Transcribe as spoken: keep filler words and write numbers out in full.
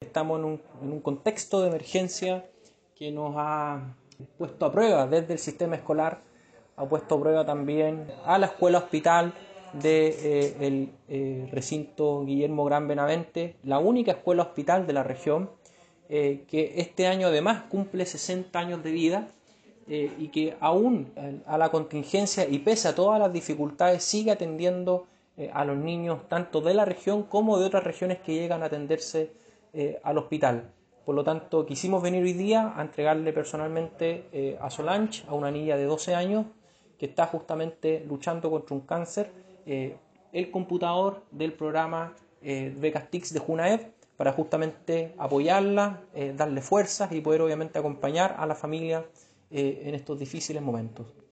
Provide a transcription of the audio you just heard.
estamos en un, en un contexto de emergencia que nos ha puesto a prueba desde el sistema escolar, ha puesto a prueba también a la escuela hospital del de, eh, eh, recinto Guillermo Gran Benavente, la única escuela hospital de la región, eh, que este año además cumple sesenta años de vida, eh, y que aún eh, a la contingencia y pese a todas las dificultades sigue atendiendo eh, a los niños tanto de la región como de otras regiones que llegan a atenderse eh, al hospital. Por lo tanto, quisimos venir hoy día a entregarle personalmente eh, a Solange, a una niña de doce años, que está justamente luchando contra un cáncer, eh, el computador del programa eh, Becas T I C S de Junaed, para justamente apoyarla, eh, darle fuerzas y poder obviamente acompañar a la familia eh, en estos difíciles momentos.